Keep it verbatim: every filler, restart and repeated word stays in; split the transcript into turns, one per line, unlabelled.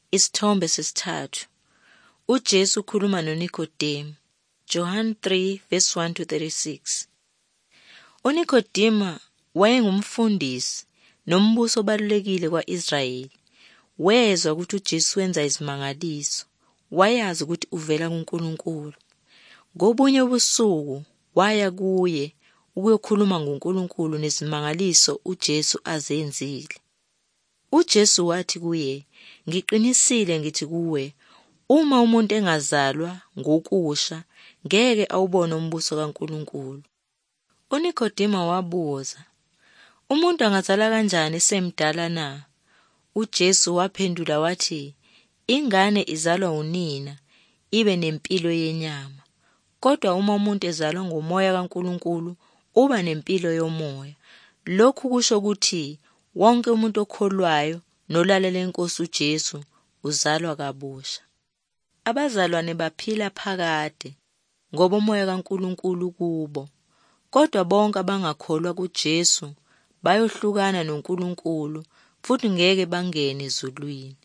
Isithombe sesithathu. uJesu ukhuluma noNikodemu. John three verse one to thirty-six. uNikodemu wayengumfundisi nombuso obalulekile kwa-Israyeli. Wezwa ukuthi uJesu wenza izimangaliso. Wayazi ukuthi uvela kuNkulunkulu. Ngobunye ubusuku waya kuye ukuyokhuluma ngoNkulunkulu nezimangaliso uJesu azenzile. uJesu wathi kuye, "Ngiqinisile ngithi kuwe, uma umuntu engazalwa ngokusha, ngeke awubone umbuso kaNkulunkulu." uNikodemu wabuza, "Umuntu angazalwa kanjani esemdala na?" uJesu waphendula wathi, "Ingane izalwa unina, ibe nempilo yenyama. Kodwa uma umuntu ezalwa ngomoya kaNkulunkulu, uba nempilo yomoya. Lokhu kusho ukuthi wonke umuntu okholwayo nolalela iNkosi uJesu uzalwa kabusha. Abazalwane baphila phakade ngoba umoya kaNkulunkulu kubo. Kodwa bonke abangakholwa kuJesu bayohlukana noNkulunkulu futhi ngeke bangene ezulwini.